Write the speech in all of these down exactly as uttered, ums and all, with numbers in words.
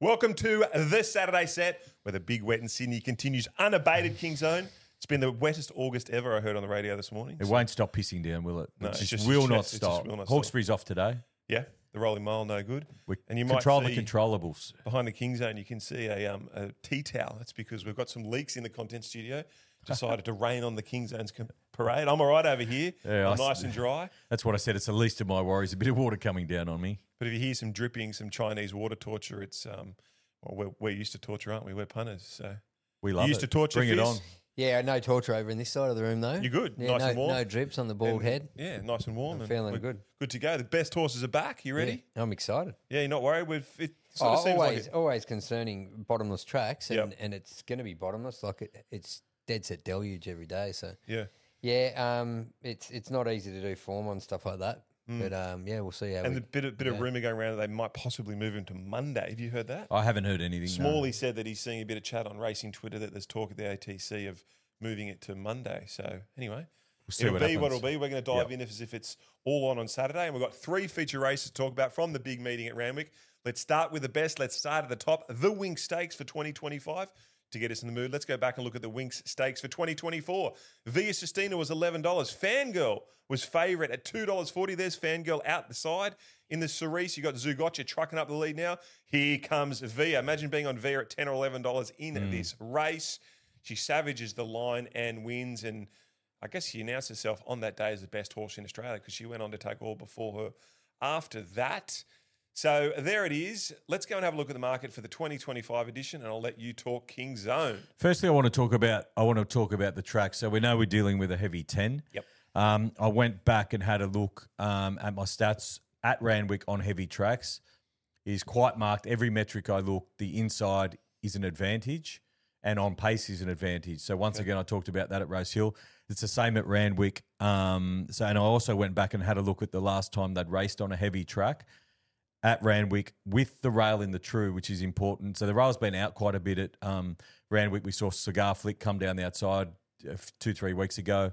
Welcome to the Saturday set, where the big wet in Sydney continues unabated, King's Own. It's been the wettest August ever, I heard on the radio this morning. It so. won't stop pissing down, will it? No, it it's just, just will, it's not just, stop. will not Hawkesbury's stop. off today. Yeah, the rolling mile, no good. We and you control might the see controllables. Behind the King's Own, you can see a, um, a tea towel. That's because we've got some leaks in the content studio. Decided to rain on the King's Own's parade. I'm all right over here. Yeah, I'm I, nice and dry. That's what I said. It's the least of my worries. A bit of water coming down on me. But if you hear some dripping, some Chinese water torture, it's um, well, we're, we're used to torture, aren't we? We're punters, so we love you used it. to torture. Bring Fizz? it on. Yeah, no torture over in this side of the room though. You're good, Yeah, nice no, and warm. no drips on the bald And, head. Yeah, nice and warm. I'm and feeling we're good. Good to go. The best horses are back. You ready? Yeah, I'm excited. Yeah, you're not worried. We've it Oh, sort of seems always, like it. always concerning bottomless tracks, and, Yep. and it's going to be bottomless. Like it, it's dead set deluge every day. So Yeah. yeah, um, it's it's not easy to do form on stuff like that. But um, yeah, we'll see how. And we, the bit of, bit of rumour going around that they might possibly move him to Monday. Have you heard that? I haven't heard anything. Smalley said that he's seeing a bit of chat on racing Twitter that there's talk at the A T C of moving it to Monday. So anyway, We'll see it'll what be happens. what it'll be. We're going to dive Yep. in as if it's all on on Saturday. And we've got three feature races to talk about from the big meeting at Randwick. Let's start with the best. Let's start at the top. The Winx Stakes for twenty twenty-five. To get us in the mood, let's go back and look at the Winx Stakes for twenty twenty-four. Via Sistina was eleven dollars. Fangirl was favourite at two dollars forty. There's Fangirl out the side. In the Cerise, you got Zugotcha trucking up the lead now. Here comes Via. Imagine being on Via at ten or eleven dollars in Mm. this race. She savages the line and wins. And I guess she announced herself on that day as the best horse in Australia because she went on to take all before her after that. So there it is. Let's go and have a look at the market for the twenty twenty-five edition, and I'll let you talk King's Own. Firstly, I want to talk about I want to talk about the track. So we know we're dealing with a heavy ten. Yep. Um, I went back and had a look um, at my stats at Randwick on heavy tracks. It is quite marked. Every metric I look, the inside is an advantage, and on pace is an advantage. So once again, I talked about that at Rose Hill. It's the same at Randwick. Um, so and I also went back and had a look at the last time they'd raced on a heavy track at Randwick with the rail in the true, which is important. So the rail's been out quite a bit at um, Randwick. We saw Cigar Flick come down the outside uh, two, three weeks ago.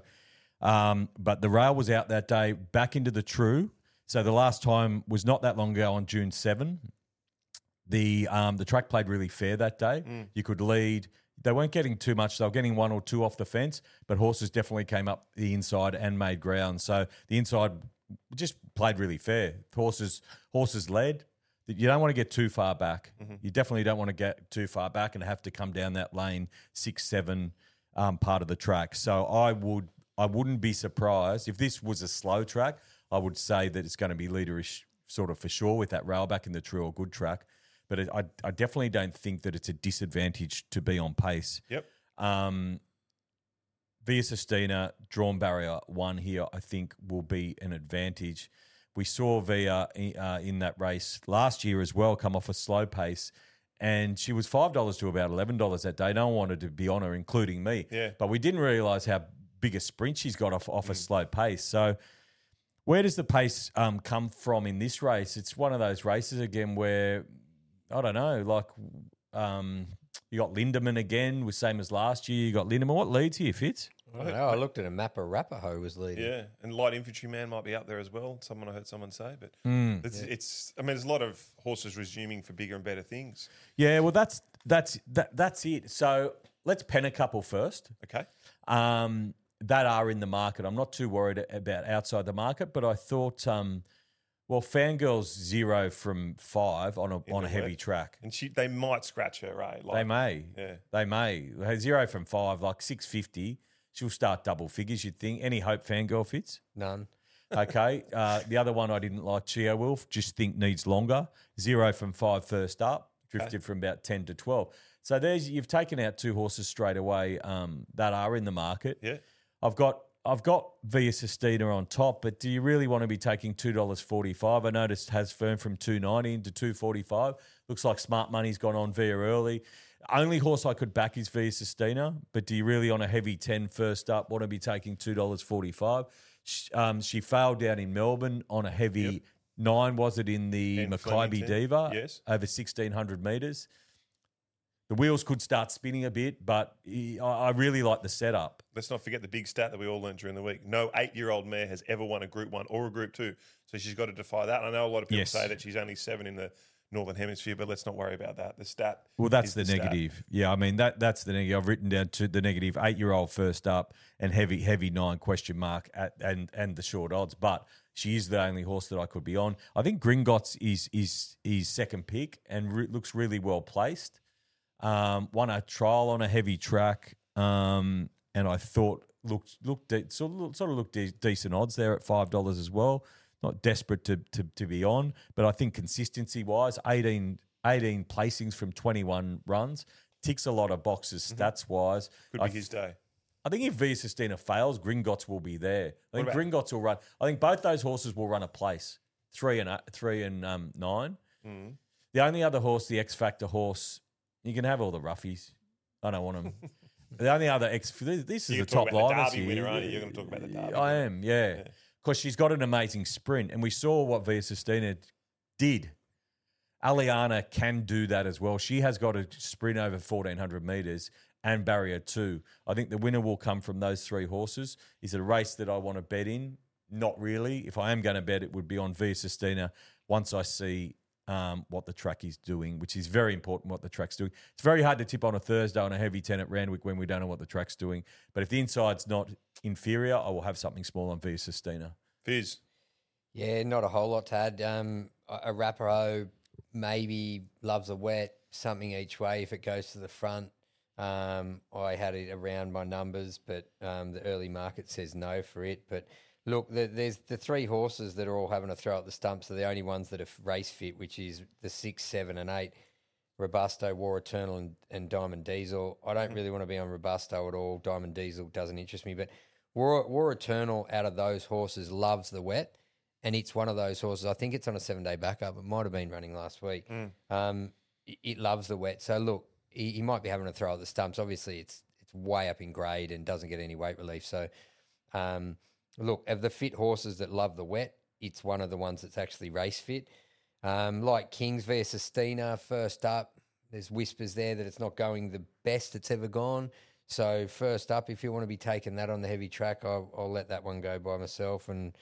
Um, but the rail was out that day, back into the true. So the last time was not that long ago on June seventh. The um, the track played really fair that day. Mm. You could lead. They weren't getting too much. They were getting one or two off the fence, but horses definitely came up the inside and made ground. So the inside just played really fair. Horses horses led. You don't want to get too far back. Mm-hmm. You definitely don't want to get too far back and have to come down that lane six, seven um, part of the track. So I would I wouldn't be surprised if this was a slow track. I would say that it's going to be leaderish sort of for sure with that rail back in the true or good track. But it, I I definitely don't think that it's a disadvantage to be on pace. Yep. Um, Via Sistina, drawn barrier one here, I think will be an advantage. We saw Via uh, in that race last year as well come off a slow pace, and she was five dollars to about eleven dollars that day. No one wanted to be on her, including me. Yeah. But we didn't realise how big a sprint she's got off, off a slow pace. So where does the pace um, come from in this race? It's one of those races, again, where, I don't know, like um, you got Lindemann again, with same as last year. You got Lindemann. What leads here, Fitz? I don't know. I looked at a map. Arapaho was leading. Yeah, and light infantryman might be up there as well. Someone I heard someone say, but Mm. it's, it's. I mean, there's a lot of horses resuming for bigger and better things. Yeah, well, that's that's that that's it. So let's pen a couple first. Okay. Um, that are in the market. I'm not too worried about outside the market, but I thought, um, well, Fangirl's zero from five on a In on the a heavy wet. track. And she, they might scratch her, right? Like, They may, Yeah. they may. Her Zero from five, like six fifty. She'll start double figures. You'd think. Any hope Fangirl Fits? None. Okay. uh, the other one I didn't like, Chio Wolf, just think needs longer. Zero from five first up, drifted from about ten to twelve. So there's you've taken out two horses straight away um, that are in the market. Yeah. I've got I've got Via Sistina on top, but do you really want to be taking two dollars forty-five? I noticed has firm from two ninety into two forty-five. Looks like Smart Money's gone on Via early. Only horse I could back is Via Sistina, but do you really on a heavy ten first up want to be taking two dollars forty-five? She, um, she failed down in Melbourne on a heavy Yep. nine, was it, in the In Mackay Flemington, Diva? yes. Over sixteen hundred metres. The wheels could start spinning a bit, but he, I I really like the setup. Let's not forget the big stat that we all learned during the week. No eight-year-old mare has ever won a Group One or a Group Two, so she's got to defy that. And I know a lot of people Yes. say that she's only seven in the Northern Hemisphere, but let's not worry about that. The stat. Well, that's is the, stat. negative. Yeah, I mean that that's the negative. I've written down to the negative eight-year-old first up and heavy heavy nine question mark at and and the short odds. But she is the only horse that I could be on. I think Gringotts is is is second pick and re- looks really well placed. Um, won a trial on a heavy track, um, and I thought looked looked de- sort of, sort of looked de- decent odds there at five dollars as well. Not desperate to, to to be on, but I think consistency wise, eighteen, eighteen placings from twenty-one runs ticks a lot of boxes stats wise. Could I be his day. I think if Via Sistina fails, Gringotts will be there. I think What about- Gringotts will run. I think both those horses will run a place, three and eight- three and um, nine. Mm. The only other horse, the X Factor horse, you can have all the roughies. I don't want them. The only other X, this this is You're the gonna top talk about the liners Derby here. winner, aren't you? You're gonna talk about the Derby I winner. am, yeah, Yeah. because she's got an amazing sprint, and we saw what Via Sistina did. Aliana can do that as well. She has got a sprint over fourteen hundred metres and barrier two. I think the winner will come from those three horses. Is it a race that I want to bet in? Not really. If I am going to bet, it would be on Via Sistina once I see um, what the track is doing, which is very important what the track's doing. It's very hard to tip on a Thursday on a heavy ten at Randwick when we don't know what the track's doing. But if the inside's not inferior, I will have something small on Via Sistina. Fizz. Yeah, not a whole lot to add. Um, a Arapaho maybe loves a wet, something each way if it goes to the front. Um, I had it around my numbers, but um, the early market says no for it. But look, the, there's the three horses that are all having a throw at the stumps are the only ones that are race fit, which is the six, seven, and eight. Robusto, War Eternal, and, and Diamond Diesel. I don't really want to be on Robusto at all. Diamond Diesel doesn't interest me, but War, War Eternal out of those horses loves the wet, and it's one of those horses. I think it's on a seven-day backup. It might have been running last week. Mm. Um, it, it loves the wet. So look, he, he might be having a throw at the stumps. Obviously, it's it's way up in grade and doesn't get any weight relief. So, um, look, of the fit horses that love the wet, it's one of the ones that's actually race fit. Um, like Kings Via Sistina, first up, there's whispers there that it's not going the best it's ever gone. So first up, if you want to be taking that on the heavy track, I'll, I'll let that one go by myself. And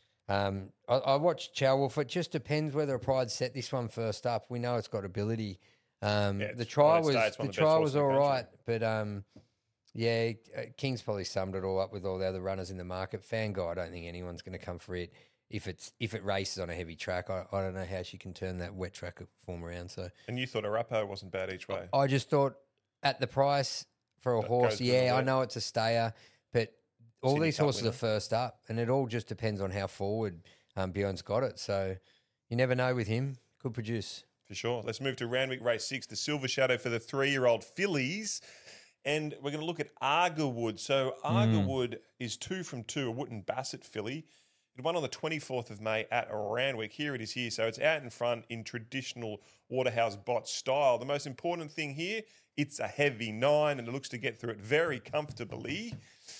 um, I, I watched Chow Wolf. It just depends whether a Pride set this one first up. We know it's got ability. Um, Yeah, the it's- trial I'd was say it's one the of the best trial horses was in the all country. right, but um, yeah, uh, King's probably summed it all up with all the other runners in the market. Fango, I don't think anyone's going to come for it. If it's if it races on a heavy track, I, I don't know how she can turn that wet track form around. So And you thought Arapaho wasn't bad each way. I just thought at the price for a That horse, goes to the yeah, I wet. know it's a stayer, but all Sydney these Cup horses winner. are first up, and it all just depends on how forward um, Bjorn's got it. So you never know with him. Could produce. For sure. Let's move to Randwick Race six, the Silver Shadow for the three-year-old fillies. And we're going to look at Argerwood. So Argerwood is two from two, a Wootton Bassett filly. It won on the twenty-fourth of May at Randwick. Here it is here. So it's out in front in traditional Waterhouse Bot style. The most important thing here, it's a heavy nine and it looks to get through it very comfortably.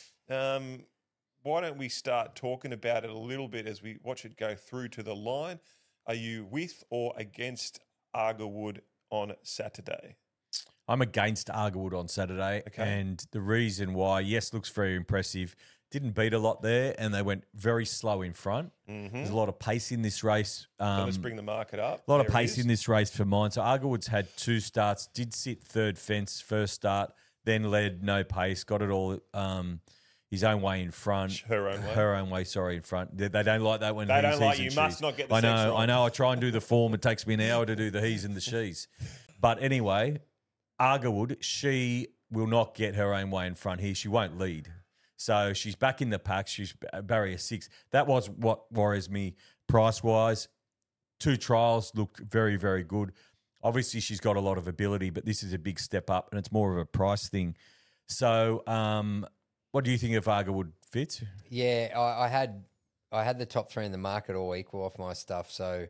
Um, why don't we start talking about it a little bit as we watch it go through to the line? Are you with or against Argerwood on Saturday? I'm against Argerwood on Saturday, Okay. and the reason why, yes, looks very impressive. Didn't beat a lot there, and they went very slow in front. Mm-hmm. There's a lot of pace in this race. Um, So let's bring the market up. a lot of There it pace is. in this race for mine. So Argerwood's had two starts, did sit third fence first start, then led no pace, got it all um, his own way in front. Her own way. Her own way, sorry, in front. They, they don't like that when They he's, don't like he's you. and Must she's. not get the I know, sex wrong. I know. I try and do the form. It takes me an hour to do the he's and the she's. But anyway, Argerwood, she will not get her own way in front here. She won't lead. So she's back in the pack. She's b- barrier six. That was what worries me price-wise. Two trials looked very, very good. Obviously, she's got a lot of ability, but this is a big step up, and it's more of a price thing. So um, what do you think of Argerwood, Fitz? Yeah, I, I had I had the top three in the market all equal off my stuff. So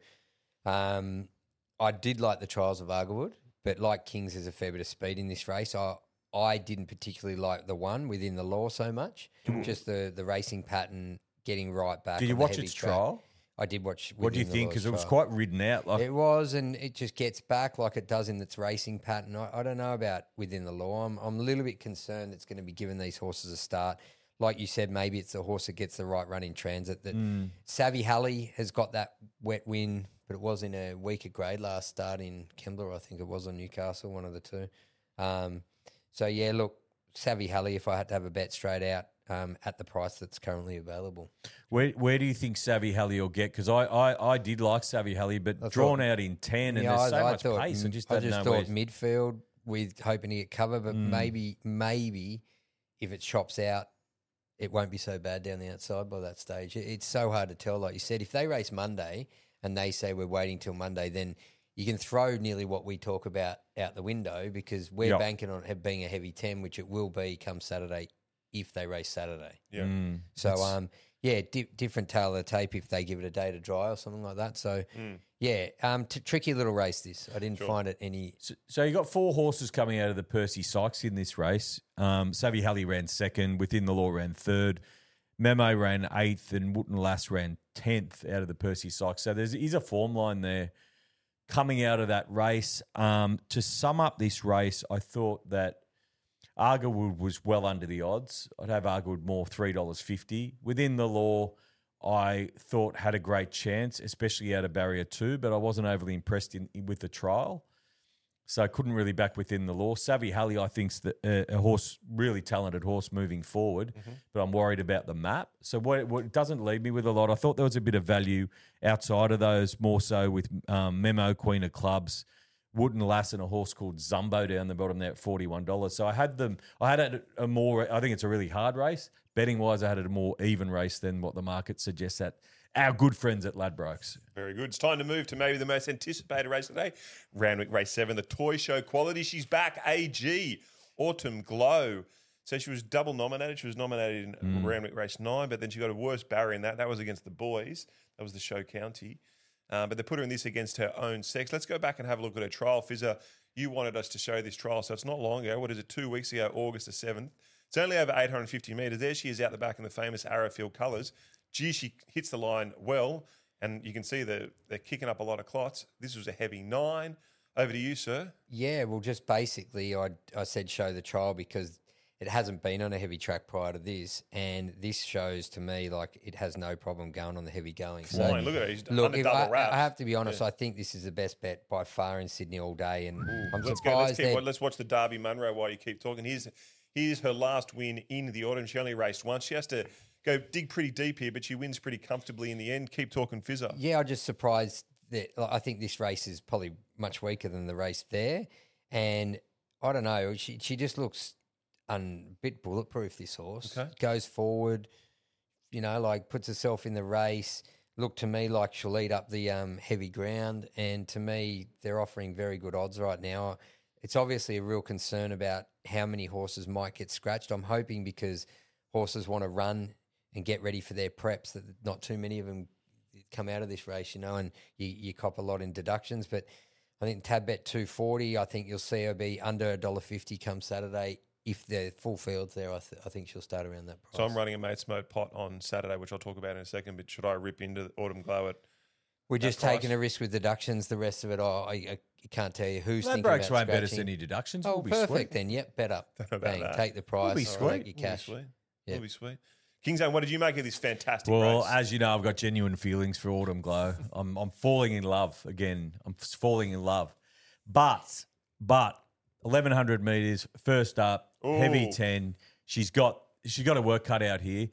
um, I did like the trials of Argerwood, but like Kings, there's a fair bit of speed in this race. I I didn't particularly like the one within the law so much. Just the the racing pattern getting right back. Did you on the watch heavy its track. trial? I did watch. What do you Within the think? Law's Because it was trial. quite ridden out. Like, It was, and it just gets back like it does in its racing pattern. I, I don't know about within the law. I'm, I'm a little bit concerned it's going to be giving these horses a start. Like you said, maybe it's the horse that gets the right run in transit. That Mm. Savvy Halley has got that wet win but it was in a weaker grade last start in Kembla, I think it was, on Newcastle, one of the two. Um, so, yeah, look, Savvy Halley, if I had to have a bet straight out um, at the price that's currently available. Where where do you think Savvy Halley will get? Because I, I, I did like Savvy Halley, but I drawn thought- out in ten and Yeah, there's I, so I much thought, pace. I just I don't just know thought where. midfield with hoping to get cover, but Mm. maybe, maybe if it chops out, it won't be so bad down the outside by that stage. It- It's so hard to tell. Like you said, if they race Monday and they say we're waiting till Monday, then you can throw nearly what we talk about out the window, because we're Yep. banking on it being a heavy ten, which it will be come Saturday if they race Saturday. Yeah. Mm. So, That's- um, yeah, di- different tail of the tape if they give it a day to dry or something like that. So, Mm. yeah, um, t- tricky little race this. I didn't Sure. find it any. So, so you got four horses coming out of the Percy Sykes in this race. Um, Savvy Halley ran second, Within the Law ran third, Memo ran eighth, and Wooten Lass ran tenth out of the Percy Sykes. So there is a form line there coming out of that race. Um, to sum up this race, I thought that Argowood was well under the odds. I'd have Argowood more three dollars fifty. Within the Law, I thought had a great chance, especially out of barrier two, but I wasn't overly impressed in, with the trial. So I couldn't really back Within the Law. Savvy Halley, I think, is a, a horse, really talented horse moving forward, Mm-hmm. but I'm worried about the map. So what, what it doesn't leave me with a lot. I thought there was a bit of value outside of those, more so with um, Memo, Queen of Clubs, Wooden Lass, and a horse called Zumbo down the bottom there at forty-one dollars. So I had them, I had a, a more, I think it's a really hard race. Betting wise, I had a more even race than what the market suggests at our good friends at Ladbrokes. Very good. It's time to move to maybe the most anticipated race today. Randwick Race seven, the Toy Show Quality. She's back, A G, Autumn Glow. So she was double nominated. She was nominated in Randwick Race nine, but then she got a worse barrier in that. That was against the boys. That was the Show County. Um, but they put her in this against her own sex. Let's go back and have a look at her trial. Fizzer, you wanted us to show this trial, so it's not long ago. What is it, two weeks ago, August the seventh. It's only over eight hundred fifty metres. There she is out the back in the famous Arrowfield colours. Gee, she hits the line well, and you can see that they're kicking up a lot of clots. This was a heavy nine. Over to you, sir. Yeah, well, just basically, I I said show the trial because it hasn't been on a heavy track prior to this, and this shows to me like it has no problem going on the heavy going. So, Flying. Look at her. He's look, under if double I, wraps. I have to be honest. I think this is the best bet by far in Sydney all day, and I'm Let's go. Let's, surprised keep, that let's watch the Derby Munro while you keep talking. Here's here's her last win in the autumn. She only raced once. She has to go dig pretty deep here, but she wins pretty comfortably in the end. Keep talking, Fizzer. Yeah, I'm just surprised that like, I think this race is probably much weaker than the race there, and I don't know. She she just looks un, a bit bulletproof. This horse Okay. goes forward, you know, like puts herself in the race. Look to me like she'll eat up the um, heavy ground, and to me they're offering very good odds right now. It's obviously a real concern about how many horses might get scratched. I'm hoping because horses want to run and get ready for their preps that not too many of them come out of this race, you know, and you, you cop a lot in deductions. But I think tab bet two forty, I think you'll see her be under one dollar fifty come Saturday. If the full field's there, I, th- I think she'll start around that price. So I'm running a Mate's Mode pot on Saturday, which I'll talk about in a second. But should I rip into the Autumn Glow at We're that just price? taking a risk with deductions. The rest of it, oh, I, I can't tell you who's thinking about Ladbrokes won't bet us scratching. any deductions. Oh, We'll be perfect sweet. then. Yep, bet up. Don't know about Bang, that. take the price. be take sweet. your Will be cash. sweet. Yeah. Will be sweet. Kingzone, what did you make of this fantastic Well, race? as you know, I've got genuine feelings for Autumn Glow. I'm I'm falling in love again. I'm f- falling in love. But but eleven hundred meters first up, heavy Ooh. ten. She's got she's got a work cut out here.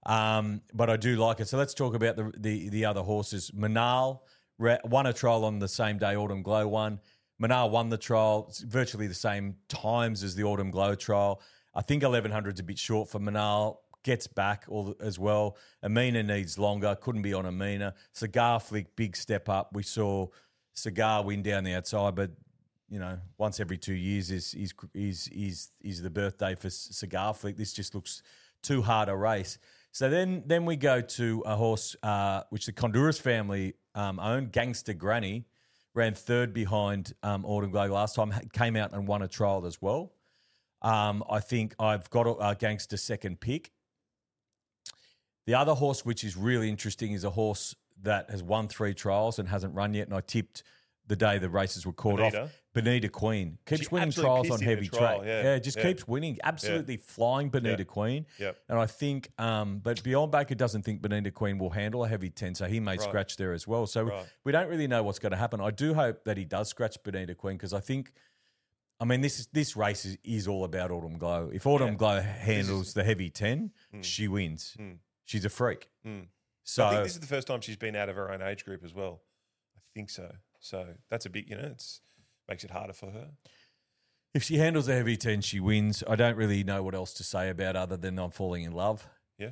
Um, but I do like it. So let's talk about the the, the other horses. Manal ra- won a trial on the same day Autumn Glow won. Manal won the trial. It's virtually the same times as the Autumn Glow trial. I think eleven hundred is a bit short for Manal. Gets back all as well. Amina needs longer. Couldn't be on Amina. Cigar Flick, big step up. We saw Cigar win down the outside, but you know, once every two years is is is is is the birthday for Cigar Flick. This just looks too hard a race. So then then we go to a horse uh, which the Honduras family um, owned, Gangster Granny, ran third behind um, Autumn Glow last time. Came out and won a trial as well. Um, I think I've got a, a Gangster second pick. The other horse, which is really interesting, is a horse that has won three trials and hasn't run yet. And I tipped the day the races were called Bonita. off. Bonita Queen keeps She winning absolutely trials pissed on him in heavy trial, track. yeah, Yeah, just yeah. keeps winning. Absolutely flying Bonita Yeah. Queen. Yep. And I think, um, but Beyond Baker doesn't think Bonita Queen will handle a heavy ten, so he may Right. scratch there as well. So Right. we don't really know what's going to happen. I do hope that he does scratch Bonita Queen because I think. I mean, this is this race is, is all about Autumn Glow. If Autumn Yeah. Glow handles the heavy ten, Mm. she wins. Mm. She's a freak. Mm. So I think this is the first time she's been out of her own age group as well. I think so. So that's a big, you know, it's makes it harder for her. if she handles the heavy ten, she wins. I don't really know what else to say about other than I'm falling in love. Yeah.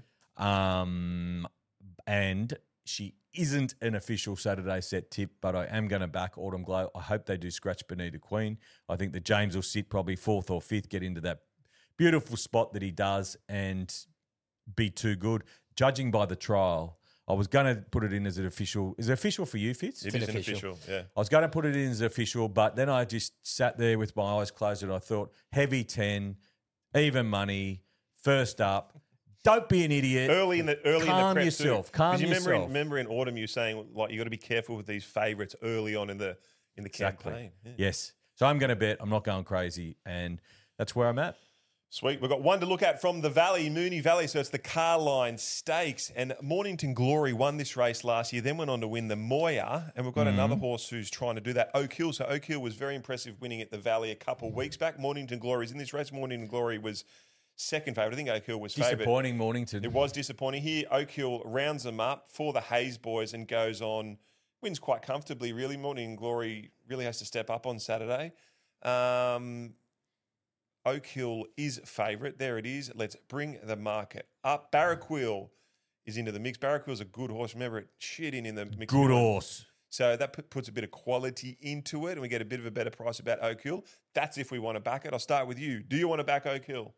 Um, and she isn't an official Saturday set tip, but I am going to back Autumn Glow. I hope they do scratch Bonita Queen. I think that James will sit probably fourth or fifth, get into that beautiful spot that he does and be too good. Judging by the trial, I was going to put it in as an official. Is it official for you, Fitz? It an is an official. official, yeah. I was going to put it in as official, but then I just sat there with my eyes closed and I thought, heavy ten, even money, first up. Don't be an idiot. Early in the early Calm in the prep yourself. Too. Calm 'Cause you remember in, yourself. remember in autumn you were saying like you got to be careful with these favourites early on in the in the Exactly. campaign. Yeah. Yes. So I'm going to bet. I'm not going crazy. And that's where I'm at. Sweet. We've got one to look at from the Valley, Moonee Valley. So it's the Carline Stakes. And Mornington Glory won this race last year, then went on to win the Moya. And we've got Mm-hmm. another horse who's trying to do that, Oak Hill. So Oak Hill was very impressive winning at the Valley a couple of weeks back. Mornington Glory's in this race. Mornington Glory was second favourite. I think Oak Hill was favourite. Disappointing Mornington. It was disappointing. Here, Oak Hill rounds them up for the Hayes boys and goes on, wins quite comfortably, really. Morning Glory really has to step up on Saturday. Um, Oak Hill is favourite. There it is. Let's bring the market up. Barraquil is into the mix. Barraquil's a good horse. Remember, it shit in in the mix. Good horse. So that pu- puts a bit of quality into it and we get a bit of a better price about Oak Hill. That's if we want to back it. I'll start with you. Do you want to back Oak Hill?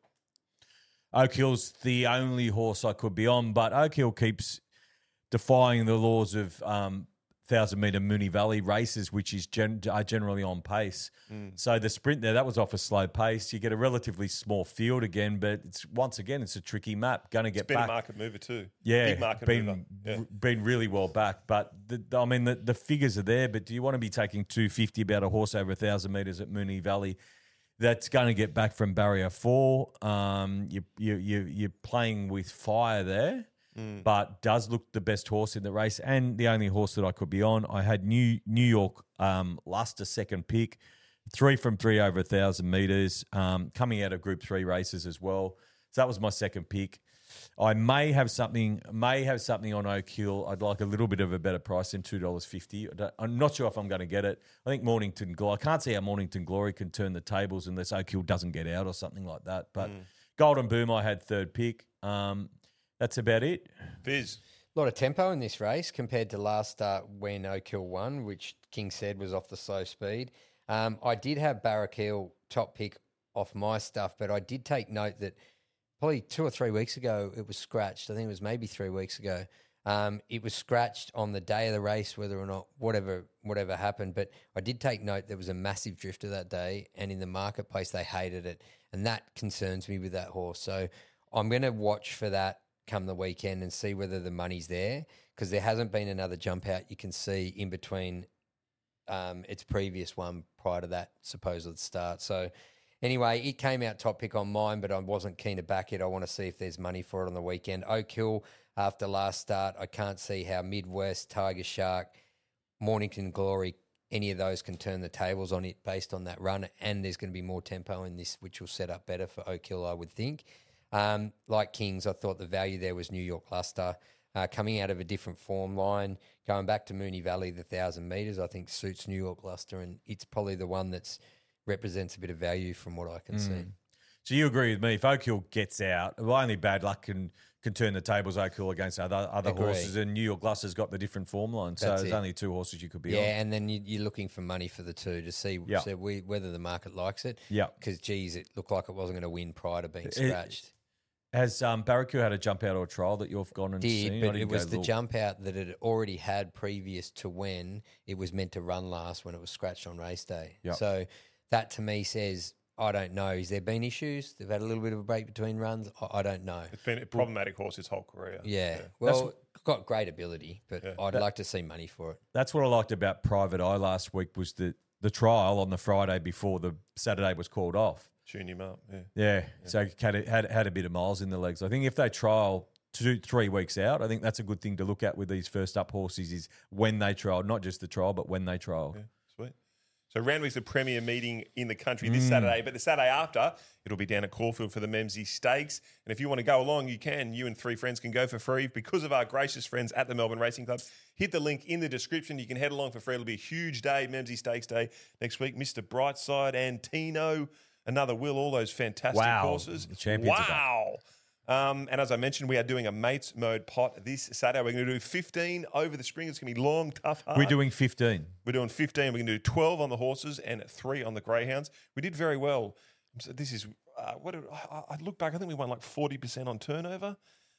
Oak Hill's the only horse I could be on, but Oak Hill keeps defying the laws of um, thousand metre Moonee Valley races, which is gen- are generally on pace. Mm. So the sprint there, that was off a slow pace. You get a relatively small field again, but it's once again, it's a tricky map. Going to get It's been back. a market mover too. Yeah, Big market been mover. Yeah. r- been really well backed. But the, I mean, the, the figures are there. But do you want to be taking two fifty about a horse over a thousand meters at Moonee Valley? That's going to get back from barrier four. Um, you you you you're playing with fire there, Mm. but does look the best horse in the race and the only horse that I could be on. I had New New York um, Luster second pick, three from three over a thousand meters, um, coming out of Group Three races as well. So that was my second pick. I may have something, may have something on Oak Hill. I'd like a little bit of a better price than two dollars fifty. I'm not sure if I'm going to get it. I think Mornington Glory. I can't see how Mornington Glory can turn the tables unless Oak Hill doesn't get out or something like that. But Mm. Golden Boom, I had third pick. Um, that's about it. Fizz. A lot of tempo in this race compared to last start when Oak Hill won, which King said was off the slow speed. Um, I did have Barraquil top pick off my stuff, but I did take note that probably two or three weeks ago it was scratched. I think it was maybe three weeks ago. Um, it was scratched on the day of the race, whether or not whatever whatever happened. But I did take note there was a massive drifter that day, and in the marketplace they hated it, and that concerns me with that horse. So I'm going to watch for that come the weekend and see whether the money's there, because there hasn't been another jump out you can see in between um, its previous one prior to that supposed start. So anyway, it came out top pick on mine, but I wasn't keen to back it. I want to see if there's money for it on the weekend. Oak Hill, after last start, I can't see how Midwest, Tiger Shark, Mornington Glory, any of those can turn the tables on it based on that run. And there's going to be more tempo in this, which will set up better for Oak Hill, I would think. Um, like Kings, I thought the value there was New York Luster. Uh, coming out of a different form line, going back to Moonee Valley, the one thousand metres, I think suits New York Luster, and it's probably the one that's represents a bit of value from what I can Mm. see. So you agree with me? If Oak Hill gets out, well, only bad luck can can turn the tables. Oak Hill against other other Agree. horses, and New York Luster's got the different form line. So That's there's it. only two horses you could be Yeah, on. and then you, you're looking for money for the two to see, Yeah. see we, whether the market likes it. Yeah. Because, geez, it looked like it wasn't going to win prior to being It- scratched. Has um, Barraquil had a jump out or trial that you've gone and Did, seen? I but didn't it was go the look. jump out that it already had previous to when it was meant to run last when it was scratched on race day. Yep. So that to me says, I don't know. Has there been issues? They've had a little bit of a break between runs? I, I don't know. It's been a problematic horse his whole career. Yeah. That's, Well, got great ability, but Yeah. I'd like to see money for it. That's what I liked about Private Eye last week was the, the trial on the Friday before the Saturday was called off. Tune him up. Yeah. Yeah, so had, a- had had a bit of miles in the legs. I think if they trial two, three weeks out, I think that's a good thing to look at with these first up horses is when they trial, not just the trial, but when they trial. Yeah, sweet. So Randwick's the premier meeting in the country this Saturday, but the Saturday after, it'll be down at Caulfield for the Memsie Stakes. And if you want to go along, you can. You and three friends can go for free because of our gracious friends at the Melbourne Racing Club. Hit the link in the description. You can head along for free. It'll be a huge day, Memsie Stakes Day next week. Mister Brightside and Tino, another Will, all those fantastic Wow. horses. The champions are back. Wow. Um, and as I mentioned, we are doing a mates mode pot this Saturday. We're going to do fifteen over the spring. It's going to be long, tough, hard. We're doing fifteen. We're doing fifteen. We're going to do twelve on the horses and three on the greyhounds. We did very well. So this is uh, what did, I, I look back. I think we won like forty percent on turnover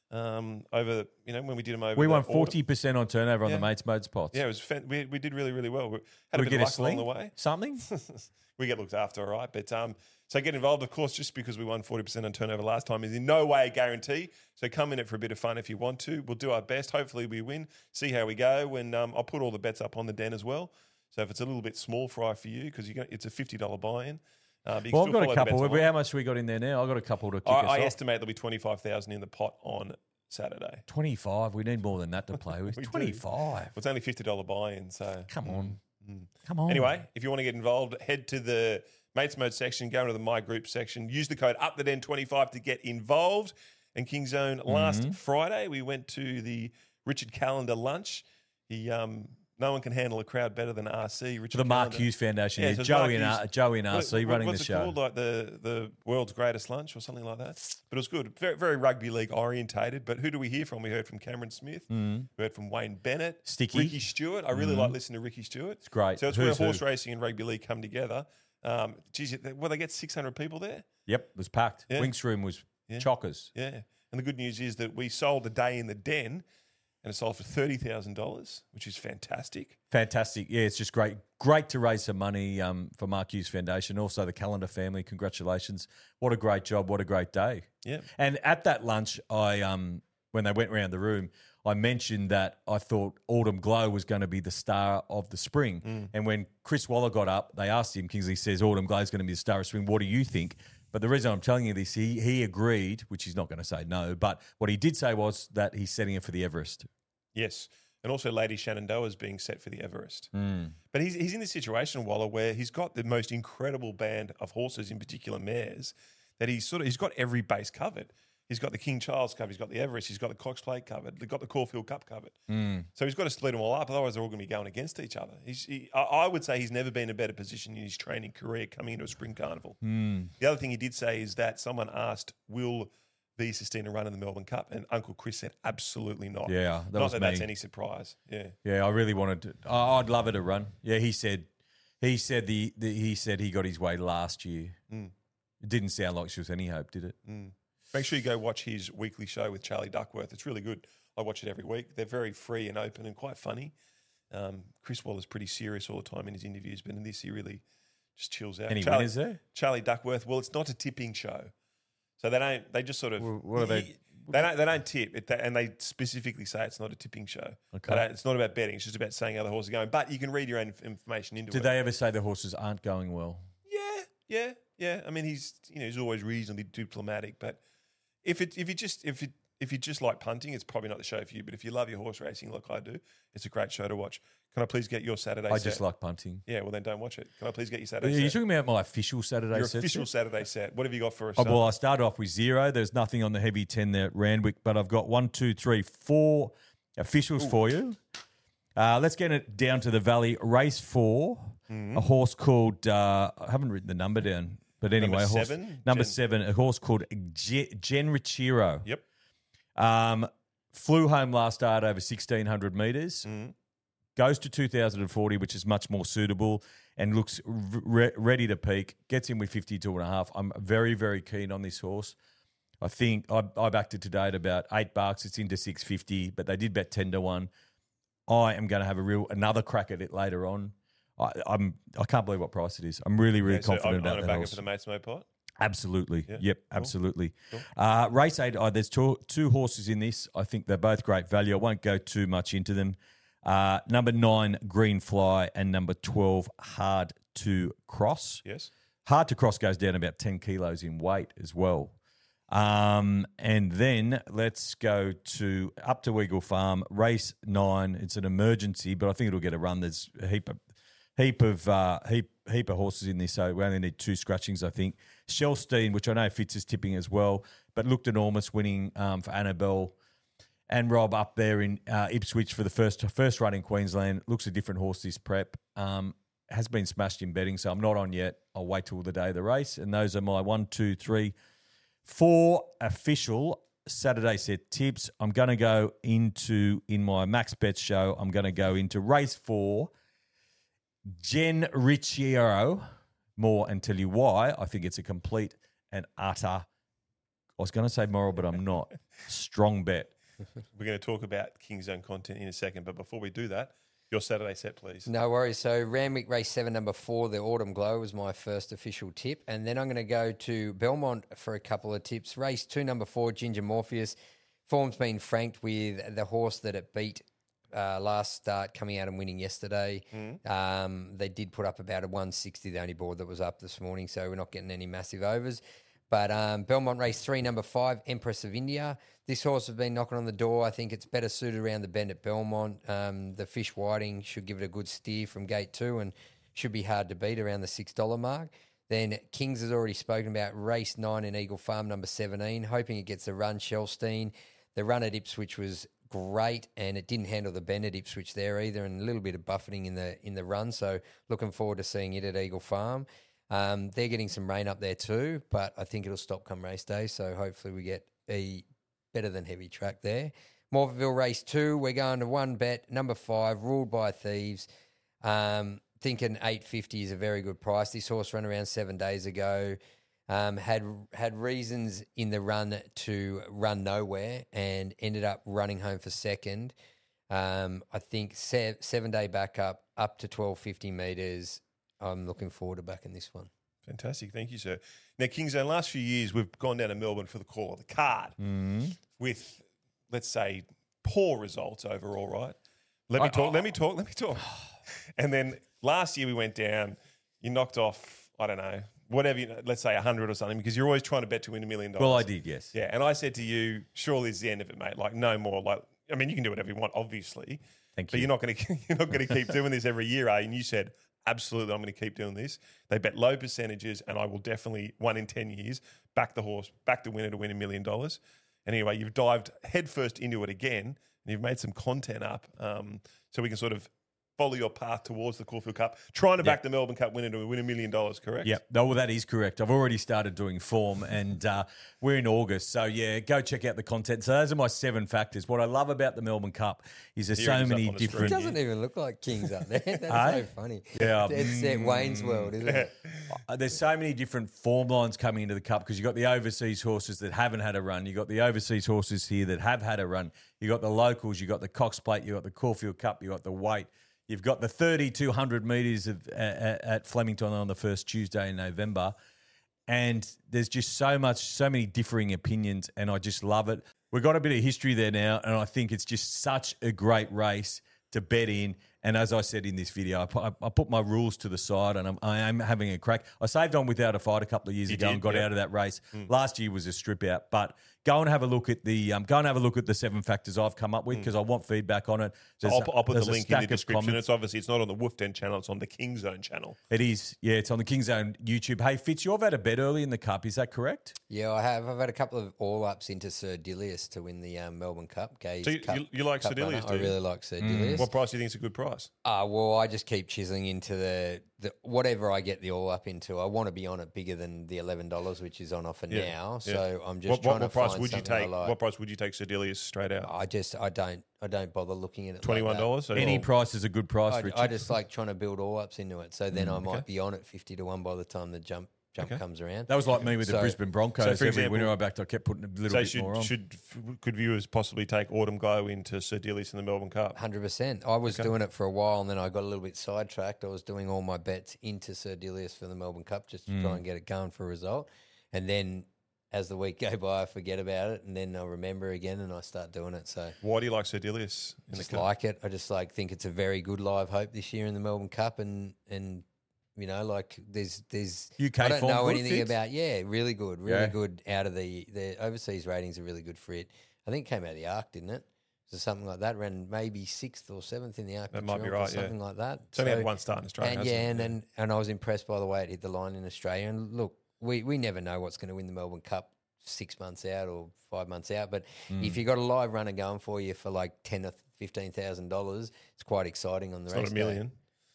um, over. You know when we did them over. We the won autumn. forty percent on turnover on Yeah. the mates mode spots. Yeah, it was. Fan- we we did really really well. We had a we bit get of a luck sling, along the way. something. We get looked after, all right. But um, so get involved, of course, just because we won forty percent on turnover last time is in no way a guarantee. So come in it for a bit of fun if you want to. We'll do our best. Hopefully we win. See how we go. And um, I'll put all the bets up on the Den as well. So if it's a little bit small fry for you, because it's a fifty dollars buy-in. Uh, but you can Well, I've still got follow a the couple. bets How along. much have we got in there now? I've got a couple to kick I, us I off. estimate there'll be twenty-five thousand in the pot on Saturday. twenty-five. We need more than that to play with. We do. twenty-five. Well, it's only fifty dollars buy-in, so... Come on. Mm. Come on. Anyway, if you want to get involved, head to the Mates Mode section, go into the My Group section, use the code up the den twenty-five to get involved. And King Zone, last Mm-hmm. Friday, we went to the Richard Callender lunch. He, um, no one can handle a crowd better than R C. Richard the Mark Callender. Hughes Foundation. Yeah, Yeah, so it's Joey, Mark and Hughes. R- Joey and What- R C what- running what's the it show. called? Like the, the world's greatest lunch or something like that. But it was good. Very, very rugby league orientated. But who do we hear from? We heard from Cameron Smith. Mm. We heard from Wayne Bennett. Sticky. Ricky Stewart. I really like listening to Ricky Stewart. It's great. So it's Who's where who? horse racing and rugby league come together. Um, geez, well, they get six hundred people there. Yep, it was packed. Yeah. Winks room was Yeah. chockers. Yeah. And the good news is that we sold a day in the Den and it sold for thirty thousand dollars, which is fantastic. Fantastic. Yeah, it's just great. Great to raise some money um, for Mark Hughes Foundation. Also, the Callender family, congratulations. What a great job. What a great day. Yeah. And at that lunch, I um, when they went around the room, I mentioned that I thought Autumn Glow was going to be the star of the spring. Mm. And when Chris Waller got up, they asked him, Kingsley says, Autumn Glow is going to be the star of spring. What do you think? But the reason I'm telling you this, he he agreed, which he's not going to say no, but what he did say was that he's setting it for the Everest. Yes. And also Lady Shenandoah is being set for the Everest. Mm. But he's, he's in this situation, Waller, where he's got the most incredible band of horses, in particular mares, that he's sort of he's got every base covered. He's got the King Charles covered. He's got the Everest. He's got the Cox Plate covered. He's got the Caulfield Cup covered. Mm. So he's got to split them all up. Otherwise, they're all going to be going against each other. He's, he, I, I would say he's never been in a better position in his training career coming into a spring carnival. Mm. The other thing he did say is that someone asked, will V Sistina run in the Melbourne Cup? And Uncle Chris said, absolutely not. Yeah, that not was that me. that's any surprise. Yeah. Yeah, I really wanted to. Oh, I'd love her to run. Yeah, he said, he said the, the he said he got his way last year. Mm. It didn't sound like she was any hope, did it? Mm. Make sure you go watch his weekly show with Charlie Duckworth. It's really good. I watch it every week. They're very free and open and quite funny. Um, Chris Waller's pretty serious all the time in his interviews, but in this he really just chills out. Any Charlie, winners there? Charlie Duckworth. Well, it's not a tipping show, so they don't. They just sort of. Well, what are they- They don't. They don't tip, it, and they specifically say it's not a tipping show. Okay. They don't- It's not about betting. It's just about saying how the horse is going. But you can read your own inf- information into Did it. they ever say the horses aren't going well? Yeah, yeah, yeah. I mean, he's you know he's always reasonably diplomatic, but if it if you just if it if you just like punting, it's probably not the show for you. But if you love your horse racing like I do, it's a great show to watch. Can I please get your Saturday? I set? just like punting. Yeah, well then don't watch it. Can I please get your Are Saturday? you set? talking about my official Saturday Your set? official Saturday set. What have you got for us? Oh, son? well, I started off with zero. There's nothing on the heavy ten there at Randwick, but I've got one, two, three, four officials for you. Uh, let's get it down to the Valley. Race four, Mm-hmm. a horse called, uh, I haven't written the number down, but anyway. Number a horse, seven? Number Gen- seven, a horse called Gen, Gen Richiro. Yep. Um, flew home last start over sixteen hundred metres. Mhm. Goes to two thousand forty, which is much more suitable and looks re- ready to peak. Gets in with fifty-two and a half. I'm very, very keen on this horse. I think I, I backed it today at about eight bucks. It's into six fifty, but they did bet ten to one. I am going to have a real another crack at it later on. I, I'm I can't believe what price it is. I'm really, really Okay, so confident I'm, I'm about gonna that back it horse. for the Mates Mo pot. Absolutely. Yeah, Yep, cool. absolutely. Cool. Uh, race eight, uh, there's two, two horses in this. I think they're both great value. I won't go too much into them. Uh, number nine, Green Fly, and number twelve, Hard to Cross. Yes. Hard to Cross goes down about ten kilos in weight as well. Um, and then let's go to up to Eagle Farm, race nine. It's an emergency, but I think it'll get a run. There's a heap of heap of uh, heap heap of horses in this, so we only need two scratchings, I think. Shellstein, which I know Fitz is tipping as well, but looked enormous, winning um, for Annabelle and Rob up there in uh, Ipswich for the first first run in Queensland. Looks a different horse this prep. Um, has been smashed in betting, so I'm not on yet. I'll wait till the day of the race, and those are my one, two, three. Four official Saturday set tips. I'm going to go into, in my Max Bet show, I'm going to go into race four, Jen Ricciero, more and tell you why. I think it's a complete and utter, I was going to say moral, but I'm not, strong bet. We're going to talk about King Zone content in a second, but before we do that, your Saturday set, please. No worries. So Randwick race seven, number four, the Autumn Glow was my first official tip. And then I'm going to go to Belmont for a couple of tips. Race two, number four, Ginger Morpheus. Form's been franked with the horse that it beat uh, last start, coming out and winning yesterday. Mm. Um, they did put up about a one sixty, the only board that was up this morning, so we're not getting any massive overs. But um, Belmont race three, number five, Empress of India. This horse has been knocking on the door. I think it's better suited around the bend at Belmont. Um, the Fish Whiting should give it a good steer from gate two and should be hard to beat around the six dollar mark. Then Kings has already spoken about race nine in Eagle Farm, number seventeen, hoping it gets a run, Shellstein. The run at Ipswich was great, and it didn't handle the bend at Ipswich there either, and a little bit of buffeting in the in the run. So looking forward to seeing it at Eagle Farm. Um, they're getting some rain up there too, but I think it'll stop come race day. So hopefully we get a better than heavy track there. Morphettville race two, we're going to one bet, number five, Ruled by Thieves. Um, thinking eight fifty is a very good price. This horse ran around seven days ago. Um, had had reasons in the run to run nowhere and ended up running home for second. Um, I think se- seven day backup up to twelve fifty metres. I'm looking forward to backing this one. Fantastic. Thank you, sir. Now, King Zone, last few years, we've gone down to Melbourne for the call of the card Mm-hmm. with, let's say, poor results overall, right? Let me I- talk, I- let me talk, let me talk. And then last year we went down, you knocked off, I don't know, whatever, you know, let's say one hundred or something, because you're always trying to bet to win a million dollars. Well, I did, yes. Yeah, and I said to you, surely it's the end of it, mate. Like, no more. Like, I mean, you can do whatever you want, obviously. Thank But you. you're not going to you're not going to keep doing this every year, eh? And you said, absolutely, I'm going to keep doing this. They bet low percentages, and I will definitely one in ten years back the horse, back the winner to win a million dollars. And anyway, you've dived headfirst into it again, and you've made some content up, um, so we can sort of follow your path towards the Caulfield Cup, trying to back the Melbourne Cup winner to win a million dollars. Correct? Yep. No, well, that is correct. I've already started doing form, and uh, we're in August. So, yeah, go check out the content. So those are my seven factors. What I love about the Melbourne Cup is there's Here so it is up many on the It screen. different... doesn't even look like Kings up there. That's Eh? so funny. Yeah. It's at Wayne's World, isn't it? Uh, There's so many different form lines coming into the Cup because you've got the overseas horses that haven't had a run. You've got the overseas horses here that have had a run. You've got the locals. You've got the Cox Plate. You've got the Caulfield Cup. You've got the weight. You've got the thirty-two hundred metres of, uh, at Flemington on the first Tuesday in November. And there's just so much, so many differing opinions, and I just love it. We've got a bit of history there now, and I think it's just such a great race to bet in. And as I said in this video, I put, I put my rules to the side, and I'm, I am having a crack. I saved on Without a Fight a couple of years You ago did, and got yeah. out of that race. Last year was a strip out, but go and have a look at the um, go and have a look at the seven factors I've come up with because I want feedback on it. There's I'll, a- I'll put the there's a link in the stack of description. comments. It's obviously it's not on the Wolf Den channel; it's on the King Zone channel. It is, yeah. It's on the King Zone YouTube. Hey, Fitz, you've had a bet early in the Cup. Is that correct? Yeah, I have. I've had a couple of all-ups into Sir Dilius to win the um, Melbourne Cup. Gay's So you- Cup, you- you like Cup Sir Dilius, runner. do I you? really like Sir Dilius. What price do you think is a good price? Uh, well, I just keep chiseling into the, the whatever I get the all up into. I want to be on it bigger than the eleven dollars, which is on offer Yeah, now. yeah. So I'm just What, trying what, what to price find would you something I take? like. What price would you take Sedelius straight out? I just I don't I don't bother looking at it. Twenty-one dollars. Like Any price is a good price, that. Richard. I, I just like trying to build all ups into it. So then I might okay. be on at fifty to one by the time the jump jump Okay. comes around. that was like me with the So- Brisbane Broncos. so for Every example- winner I backed, I kept putting a little So bit should more on. should could viewers possibly take Autumn Glow into Sir Dilius in the Melbourne Cup? Hundred percent. I was doing it for a while, and then I got a little bit sidetracked. I was doing all my bets into Sir Dilius for the Melbourne Cup just to Mm. try and get it going for a result. and then as the week go by, I forget about it, and then I'll remember again, and I start doing it. So Why do you like Sir Dilius in just the cup? like it. I just like think it's a very good live hope this year in the Melbourne Cup, and and you know, like there's there's U K I don't form know good, anything Fitz? about yeah, really good, really Yeah. good. Out of the the overseas ratings are really good for it. I think it came out of the Arc, didn't it? So something like that. Ran maybe sixth or seventh in the Arc. That might be Triumph or right, yeah. something like that. It's only So- had one start in Australia. and hasn't yeah, it? and, and and I was impressed by the way it hit the line in Australia. And look, we, we never know what's going to win the Melbourne Cup six months out or five months out. But Mm. if you got a live runner going for you for like ten or fifteen thousand dollars, it's quite exciting on the It's race not a day. million.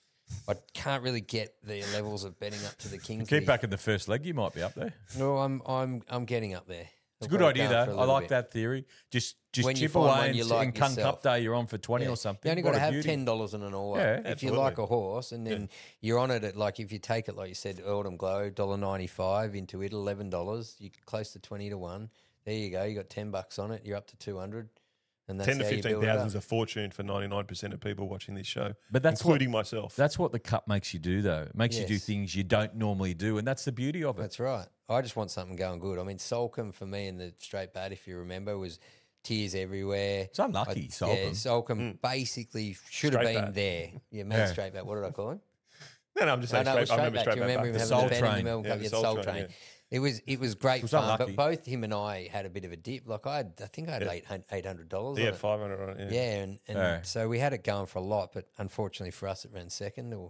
I can't really get the levels of betting up to the Kings. Keep back in the first leg, you might be up there. No, I'm I'm I'm getting up there. It's a I've good got it idea, going for a though. I little like bit. that theory. Just just When you chip find away one and, you like and come yourself. Cup Day, you're on for twenty Yeah. or something. You only What got to a have beauty. ten dollars and an all. Yeah, up. If absolutely. you like a horse, and then you're on it at like if you take it like you said, Earldom Glow, one dollar ninety-five into it, eleven dollars. You're close to twenty to one. There you go. You got ten bucks on it. You're up to two hundred, and that's Ten to how you fifteen build it thousand is up. a fortune for ninety nine percent of people watching this show, But that's what- including myself. That's what the Cup makes you do, though. It makes you do Yes. things you don't normally do, and that's the beauty of it. That's right. I just want something going good. I mean, Solcombe for me in the straight bat, if you remember, was tears everywhere. It's unlucky, I- Solcombe. Yeah, Solcombe basically should have Straight been bat. there. Yeah, man, Yeah. straight bat. What did I call him? No, no, I'm just No, saying no, it was straight, I straight remember back. straight Do you remember him back. having Soul a bet in Train. the Melbourne Yeah, Cup? the Yeah, Soul Soul Train, Train. yeah. It was it was great was fun, unlucky. but both him and I had a bit of a dip. Like I, had, I think I had eight eight hundred dollars. Yeah, on it. five hundred on it. Yeah, Yeah. and, and Yeah. so we had it going for a lot, but unfortunately for us, it ran second. Or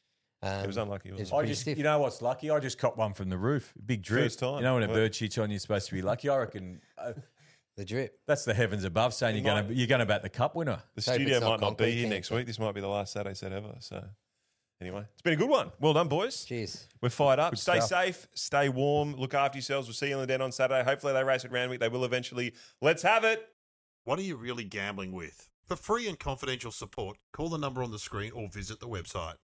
um, It was unlucky. it Wasn't was it? I pretty just, stiff. you know what's lucky? I just caught one from the roof. Big drip. First time. You know when a Well- bird shits on, you're supposed to be lucky. I reckon uh, The drip. that's the heavens above saying It you're going might- to you're going to bat the Cup winner. The Hope studio it's not might not concrete be here next cancer. week. This might be the last Saturday set ever. So, anyway, it's been a good one. Well done, boys. Cheers. We're fired up. Stay stuff. safe. Stay warm. Look after yourselves. We'll see you on the den on Saturday. Hopefully, they race at Randwick. They will eventually. Let's have it. What are you really gambling with? For free and confidential support, call the number on the screen or visit the website.